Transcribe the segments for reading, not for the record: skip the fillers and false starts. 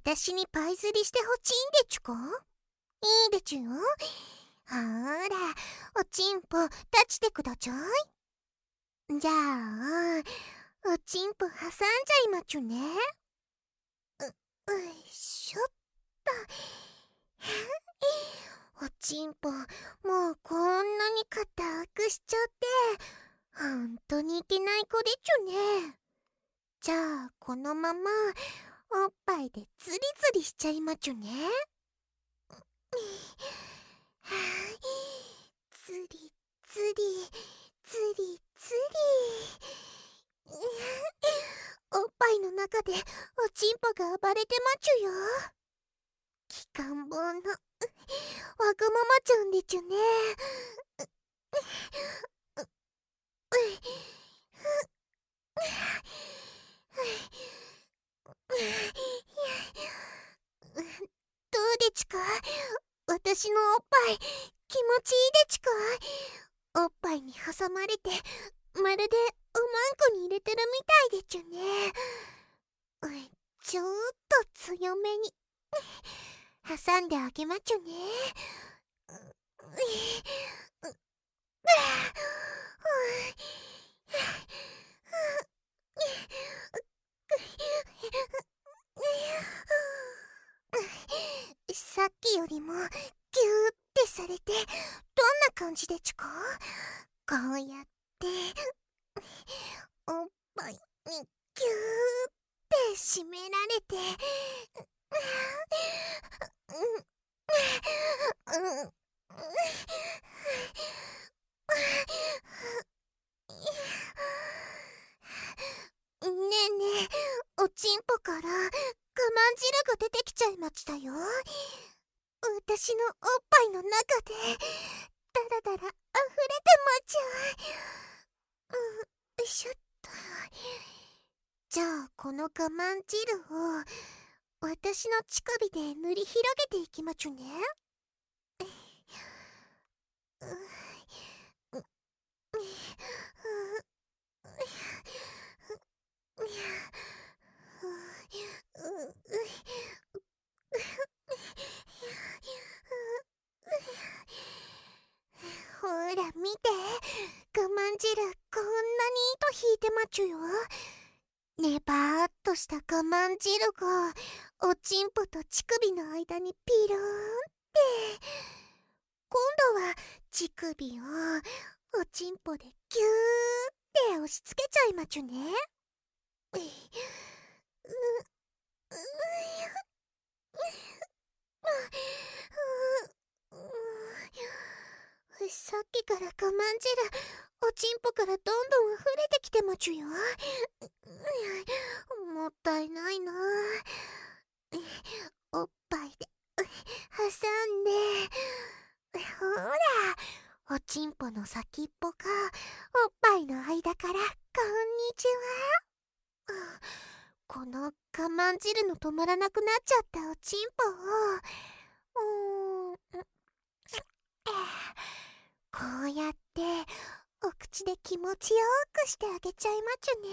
私にパイ釣りしてほちいんでちゅか？いいでちゅよ。ほら、おちんぽ立ちてくだちゃい。じゃあ、おちんぽ挟んじゃいまちゅね。よいしょっと。おちんぽ、もうこんなに硬くしちゃって、ほんとにいけない子でちゅね。じゃあ、このまま、おっぱいでツリツリしちゃいまちゅね。ツリツリツリツリ。おっぱいの中でおちんぽが暴れてまちゅよ。きかんぼうのわがままちゃんでちゅね。どうでちか？私のおっぱい気持ちいいでちか？おっぱいに挟まれてまるでおまんこに入れてるみたいでちゅね。ちょっと強めに挟んであげまちゅね。さっきよりもギューってされてどんな感じでちゅか？こうやっておっぱいにギューって締められてねえねえ、おちんぽから我慢汁が出てきちゃいましたよ。私のおっぱいの中でダラダラ溢れてまちゃう。よいしょっと。じゃあこの我慢汁を私の乳首で塗り広げていきまちゅね。ほら見て、我慢汁こんなに糸引いてまちゅよ。ねばーっとした我慢汁がおちんぽと乳首の間にピローンって。今度は乳首をおちんぽでギューって押し付けちゃいまちゅね。さっきから我慢汁おちんぽからどんどん溢れてきてまちゅよ。もったいないな。おっぱいで挟んで、ほらおちんぽの先っぽがおっぱいの間からこんにちは。この我慢汁の止まらなくなっちゃったおちんぽをこうやってお口で気持ちよくしてあげちゃいまちゅね。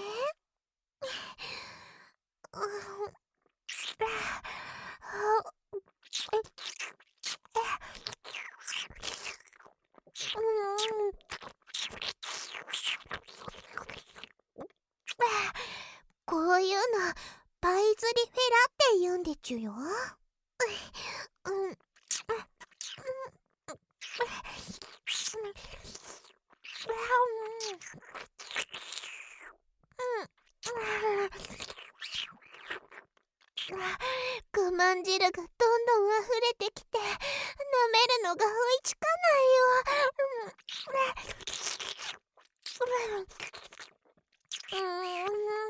こういうのパイ釣りフェラって言うんでちゅよ。我慢汁がどんどん溢れてきて舐めるのが追いつかないよ。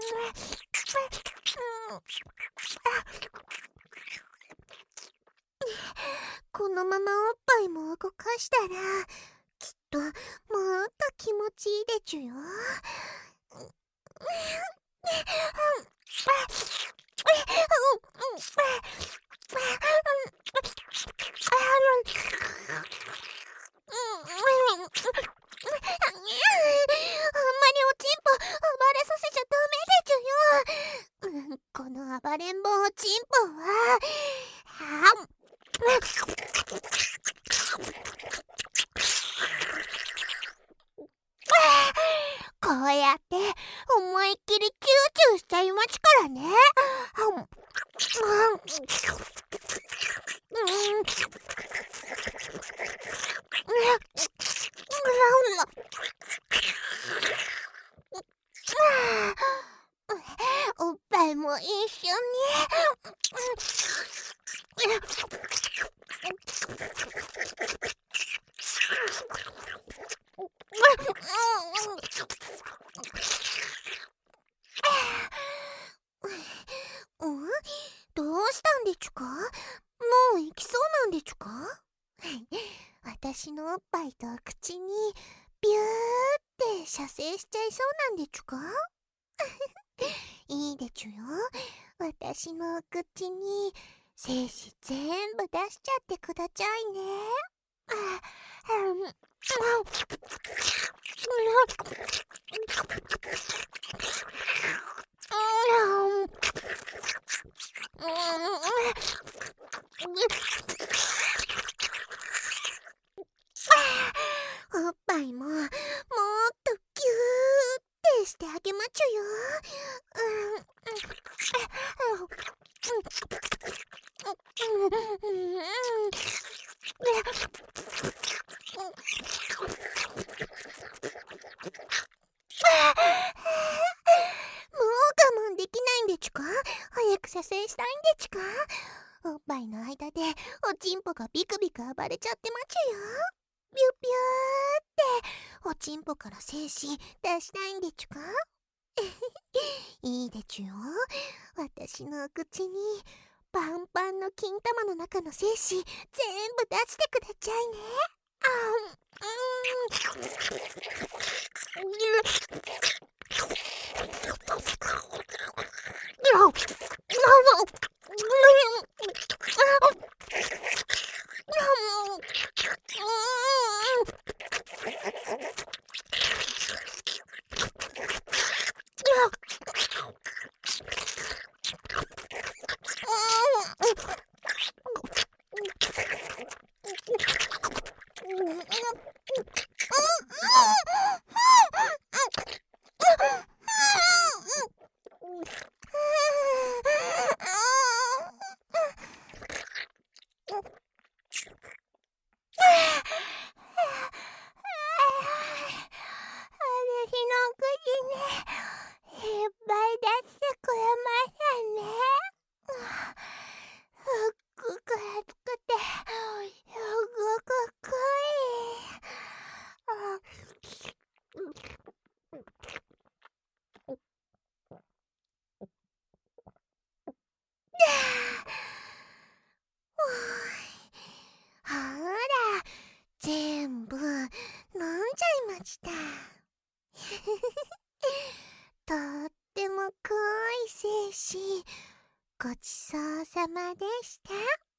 このままおっぱいも動かしたらきっともっと気持ちいいでちゅよ。あんまりおちんぽ暴れさせちゃダメでちゅよ。この暴暴れん坊おちんぽはこうやって思いっきりチューチューしちゃいまちからね。おっぱいも一緒に。どうしたんでちゅか？もう行きそうなんでちゅか？私のおっぱいと口にビューって射精しちゃいそうなんでちゅか？いいでちゅよ。私のお口に精子全部出しちゃってくだちゃいね。おっぱいももっとギューってしてあげまちゅよ。もう我慢できないんでちゅか？早く射精したいんでちゅか？おっぱいの間でおちんぽがビクビク暴れちゃってまちゅよ。ビュビューっておちんぽから精子出したいんでちゅか？いいでちゅよ。私のお口にパンパンの金玉の中の精子全部出してくだちゃいね。私の口にいっぱい出してくれましたね。すっごく熱くてすごく濃ほら、全部飲んじゃいました。とっても濃い精子ごちそうさまでした。